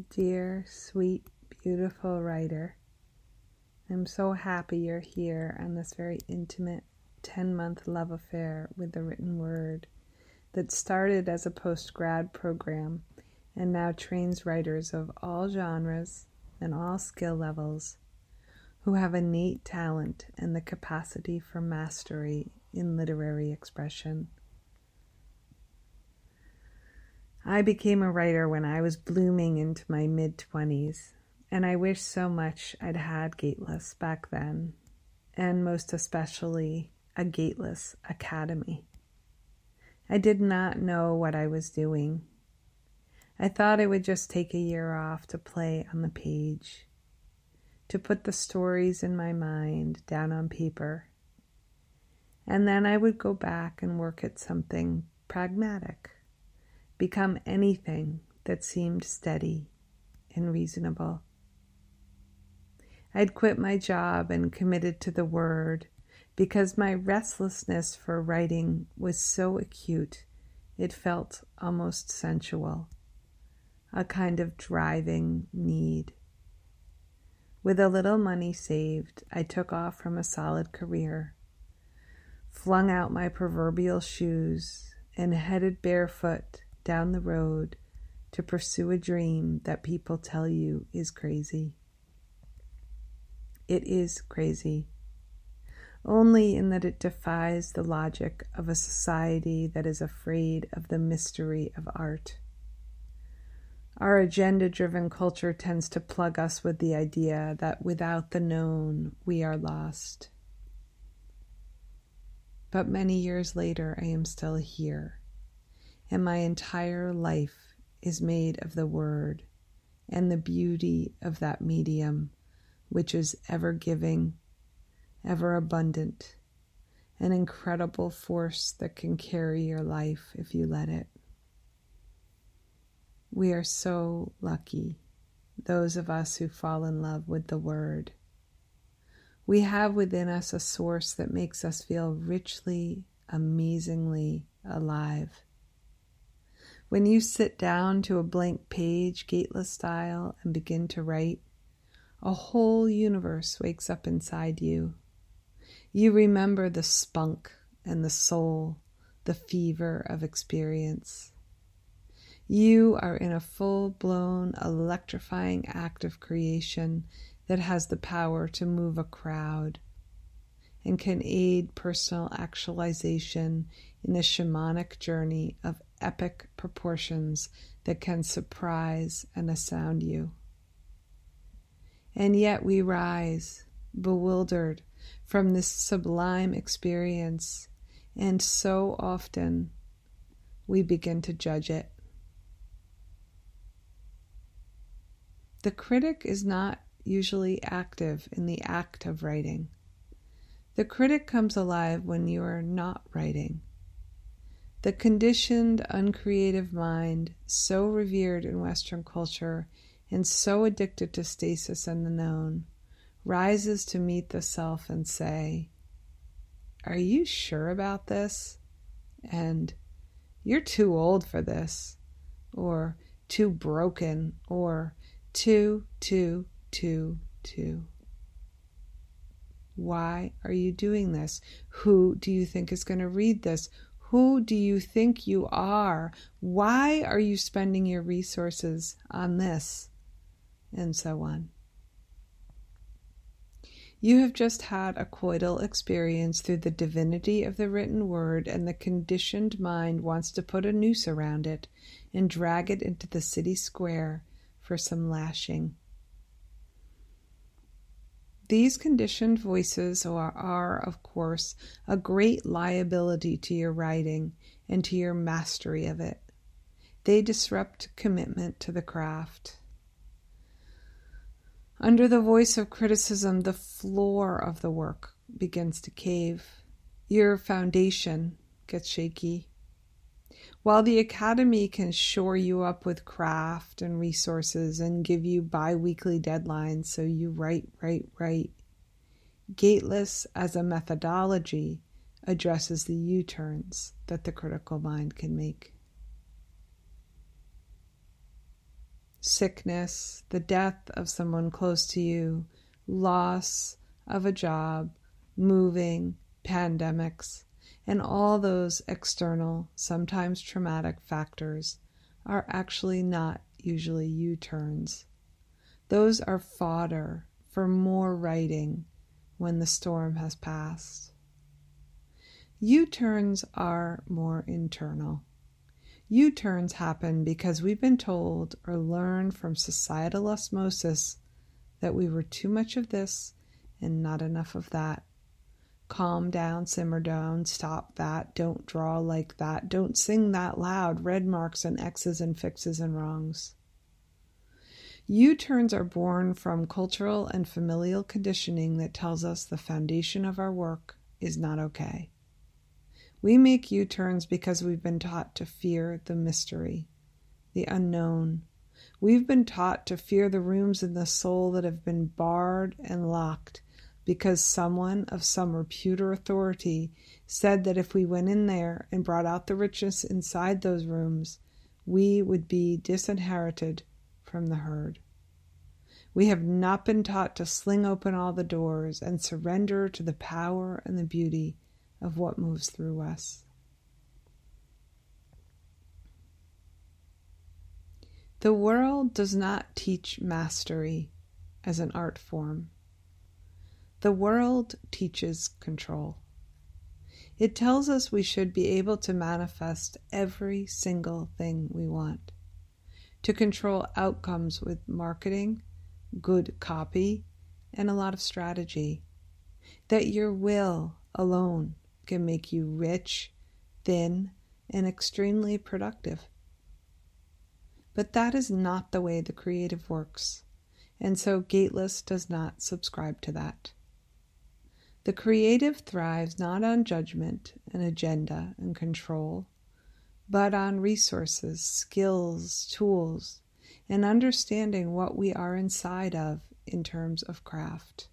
Dear, sweet, beautiful writer, I'm so happy you're here on this very intimate 10-month love affair with the written word that started as a post-grad program and now trains writers of all genres and all skill levels who have innate talent and the capacity for mastery in literary expression. I became a writer when I was blooming into my mid-20s, and I wish so much I'd had Gateless back then, and most especially a Gateless Academy. I did not know what I was doing. I thought I would just take a year off to play on the page, to put the stories in my mind down on paper, and then I would go back and work at something pragmatic. Become anything that seemed steady and reasonable. I'd quit my job and committed to the word because my restlessness for writing was so acute it felt almost sensual, a kind of driving need. With a little money saved, I took off from a solid career, flung out my proverbial shoes, and headed barefoot down the road to pursue a dream that people tell you is crazy. It is crazy, only in that it defies the logic of a society that is afraid of the mystery of art. Our agenda-driven culture tends to plug us with the idea that without the known, we are lost. But many years later, I am still here. And my entire life is made of the word and the beauty of that medium, which is ever giving, ever abundant, an incredible force that can carry your life if you let it. We are so lucky, those of us who fall in love with the word. We have within us a source that makes us feel richly, amazingly alive. When you sit down to a blank page, Gateless style, and begin to write, a whole universe wakes up inside you. You remember the spunk and the soul, the fever of experience. You are in a full-blown, electrifying act of creation that has the power to move a crowd and can aid personal actualization in a shamanic journey of epic proportions that can surprise and astound you. And yet we rise, bewildered, from this sublime experience, and so often we begin to judge it. The critic is not usually active in the act of writing. The critic comes alive when you are not writing. The conditioned, uncreative mind, so revered in Western culture and so addicted to stasis and the known, rises to meet the self and say, "Are you sure about this?" And "You're too old for this," or "too broken," or too. Why are you doing this? Who do you think is going to read this? Who do you think you are? Why are you spending your resources on this? And so on. You have just had a coital experience through the divinity of the written word, and the conditioned mind wants to put a noose around it and drag it into the city square for some lashing. These conditioned voices are, of course, a great liability to your writing and to your mastery of it. They disrupt commitment to the craft. Under the voice of criticism, the floor of the work begins to cave. Your foundation gets shaky. While the Academy can shore you up with craft and resources and give you bi-weekly deadlines so you write, Gateless as a methodology addresses the U-turns that the critical mind can make. sickness, the death of someone close to you, loss of a job, moving, pandemics, and all those external, sometimes traumatic factors are actually not usually U-turns. Those are fodder for more writing when the storm has passed. U-turns are more internal. U-turns happen because we've been told or learned from societal osmosis that we were too much of this and not enough of that. Calm down, simmer down, stop that, don't draw like that, don't sing that loud, red marks and X's and fixes and wrongs. U-turns are born from cultural and familial conditioning that tells us the foundation of our work is not okay. We make U-turns because we've been taught to fear the mystery, the unknown. We've been taught to fear the rooms in the soul that have been barred and locked because someone of some repute or authority said that if we went in there and brought out the richness inside those rooms, we would be disinherited from the herd. We have not been taught to sling open all the doors and surrender to the power and the beauty of what moves through us. The world does not teach mastery as an art form. The world teaches control. It tells us we should be able to manifest every single thing we want, to control outcomes with marketing, good copy, and a lot of strategy, that your will alone can make you rich, thin, and extremely productive. But that is not the way the creative works, and so Gateless does not subscribe to that. The creative thrives not on judgment, an agenda, and control, but on resources, skills, tools, and understanding what we are inside of in terms of craft.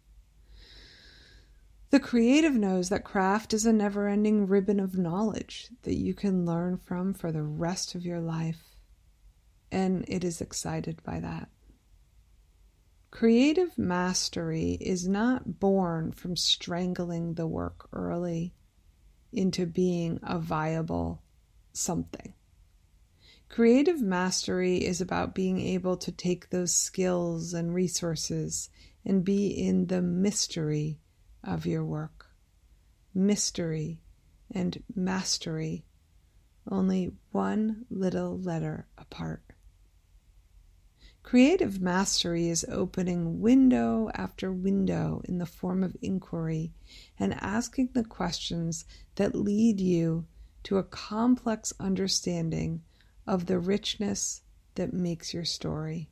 The creative knows that craft is a never-ending ribbon of knowledge that you can learn from for the rest of your life, and it is excited by that. Creative mastery is not born from strangling the work early into being a viable something. Creative mastery is about being able to take those skills and resources and be in the mystery of your work. Mystery and mastery, only one little letter apart. Creative mastery is opening window after window in the form of inquiry and asking the questions that lead you to a complex understanding of the richness that makes your story.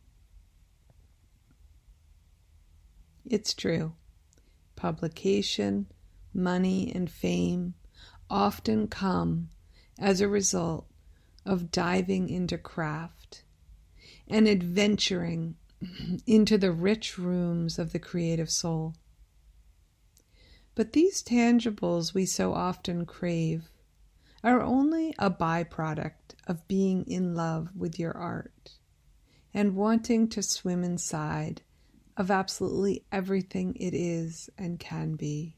It's true. Publication, money, and fame often come as a result of diving into craft and adventuring into the rich rooms of the creative soul. But these tangibles we so often crave are only a byproduct of being in love with your art and wanting to swim inside of absolutely everything it is and can be.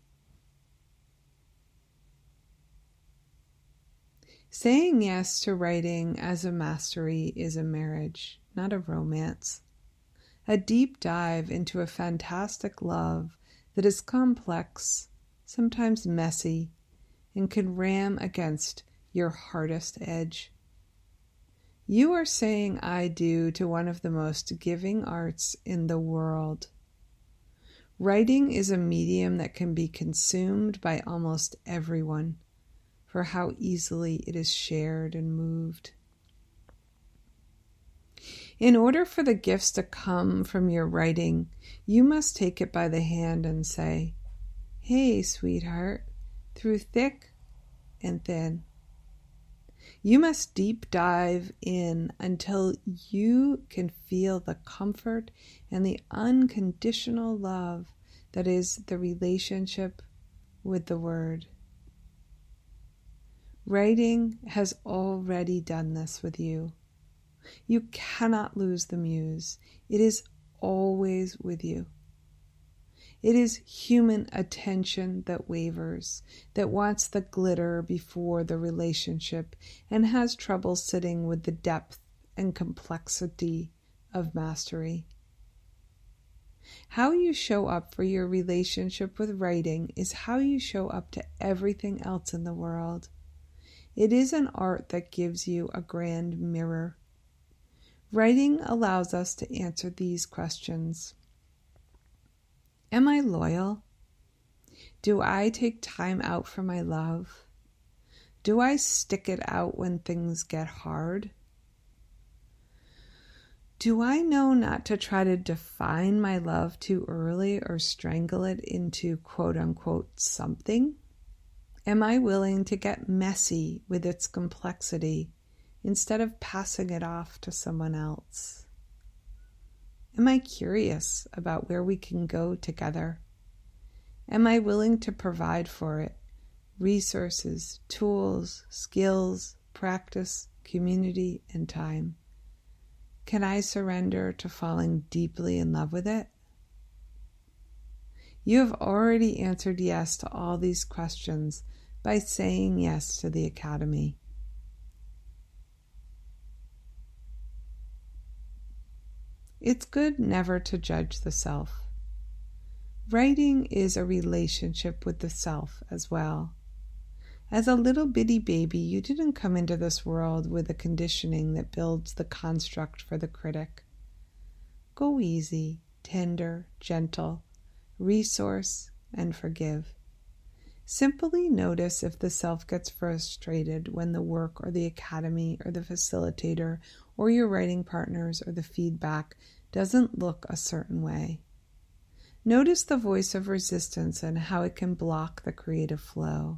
Saying yes to writing as a mastery is a marriage, not a romance. A deep dive into a fantastic love that is complex, sometimes messy, and can ram against your hardest edge. You are saying I do to one of the most giving arts in the world. Writing is a medium that can be consumed by almost everyone for how easily it is shared and moved. In order for the gifts to come from your writing, you must take it by the hand and say, "Hey, sweetheart," through thick and thin. You must deep dive in until you can feel the comfort and the unconditional love that is the relationship with the word. Writing has already done this with you. You cannot lose the muse. It is always with you. It is human attention that wavers, that wants the glitter before the relationship, and has trouble sitting with the depth and complexity of mastery. How you show up for your relationship with writing is how you show up to everything else in the world. It is an art that gives you a grand mirror. Writing allows us to answer these questions. Am I loyal? Do I take time out for my love? Do I stick it out when things get hard? Do I know not to try to define my love too early or strangle it into quote-unquote something? Am I willing to get messy with its complexity instead of passing it off to someone else? Am I curious about where we can go together? Am I willing to provide for it? Resources, tools, skills, practice, community, and time. Can I surrender to falling deeply in love with it? You have already answered yes to all these questions by saying yes to the Academy. It's good never to judge the self. Writing is a relationship with the self as well. As a little bitty baby, you didn't come into this world with a conditioning that builds the construct for the critic. Go easy, tender, gentle, resource, and forgive. Simply notice if the self gets frustrated when the work or the academy or the facilitator or your writing partners or the feedback doesn't look a certain way. Notice the voice of resistance and how it can block the creative flow.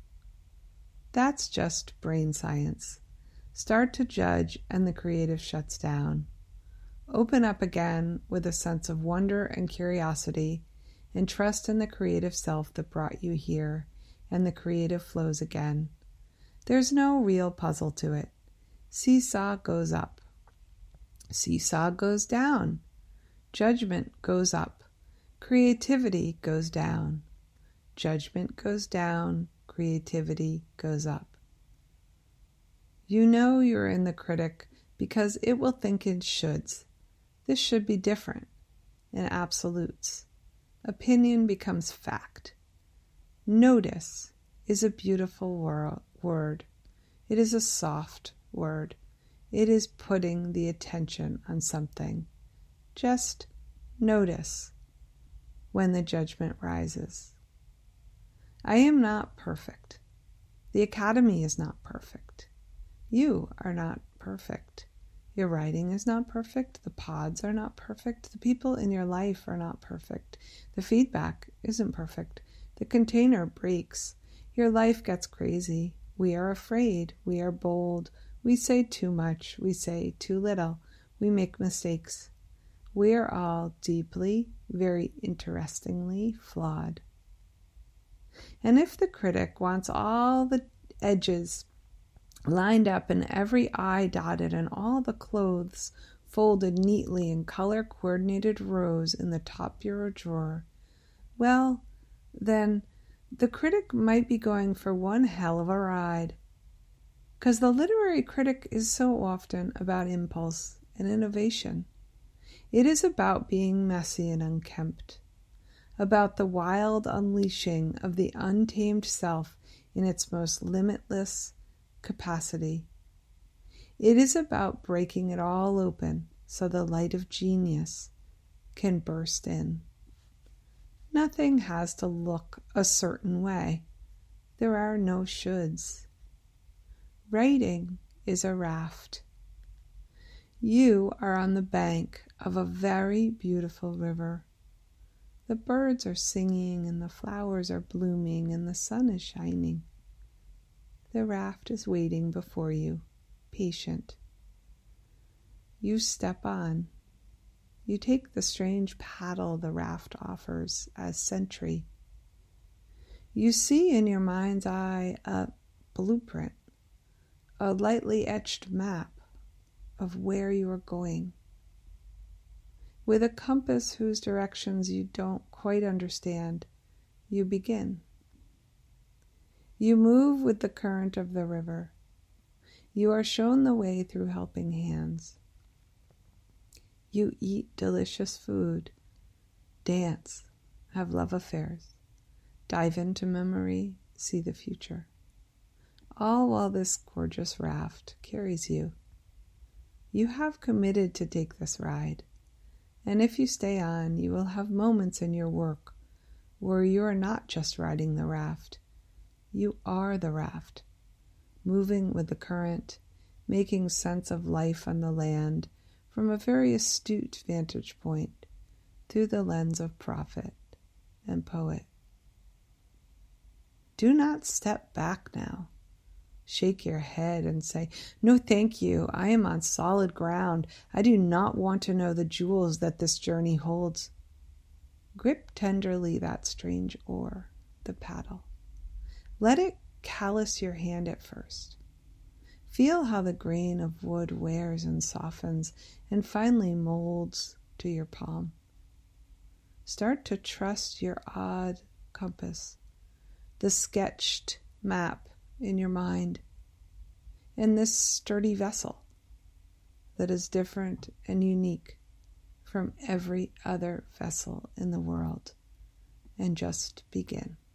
That's just brain science. Start to judge and the creative shuts down. Open up again with a sense of wonder and curiosity, and trust in the creative self that brought you here, and the creative flows again. There's no real puzzle to it. Seesaw goes up. Seesaw goes down. Judgment goes up. Creativity goes down. Judgment goes down. Creativity goes up. You know you're in the critic because it will think in shoulds. This should be different, in absolutes. Opinion becomes fact. Notice is a beautiful word. It is a soft word. It is putting the attention on something. Just notice when the judgment rises. I am not perfect. The Academy is not perfect. You are not perfect. Your writing is not perfect. The pods are not perfect. The people in your life are not perfect. The feedback isn't perfect. The container breaks. Your life gets crazy. We are afraid. We are bold. We say too much. We say too little. We make mistakes. We are all deeply, very interestingly flawed. And if the critic wants all the edges lined up and every I dotted and all the clothes folded neatly in color-coordinated rows in the top bureau drawer, well, then the critic might be going for one hell of a ride. Because the literary critic is so often about impulse and innovation. It is about being messy and unkempt, about the wild unleashing of the untamed self in its most limitless capacity. It is about breaking it all open so the light of genius can burst in. Nothing has to look a certain way. There are no shoulds. Writing is a raft. You are on the bank of a very beautiful river. The birds are singing and the flowers are blooming and the sun is shining. The raft is waiting before you, patient. You step on. You take the strange paddle the raft offers as sentry. You see in your mind's eye a blueprint, a lightly etched map, of where you are going. With a compass whose directions you don't quite understand, you begin. You move with the current of the river. You are shown the way through helping hands. You eat delicious food, dance, have love affairs, dive into memory, see the future. All while this gorgeous raft carries you. You have committed to take this ride, and if you stay on, you will have moments in your work where you are not just riding the raft. You are the raft, moving with the current, making sense of life on the land from a very astute vantage point through the lens of prophet and poet. Do not step back now. Shake your head and say, "No, thank you. I am on solid ground. I do not want to know the jewels that this journey holds." Grip tenderly that strange oar, the paddle. Let it callous your hand at first. Feel how the grain of wood wears and softens and finally molds to your palm. Start to trust your odd compass, the sketched map in your mind, and this sturdy vessel that is different and unique from every other vessel in the world, and just begin.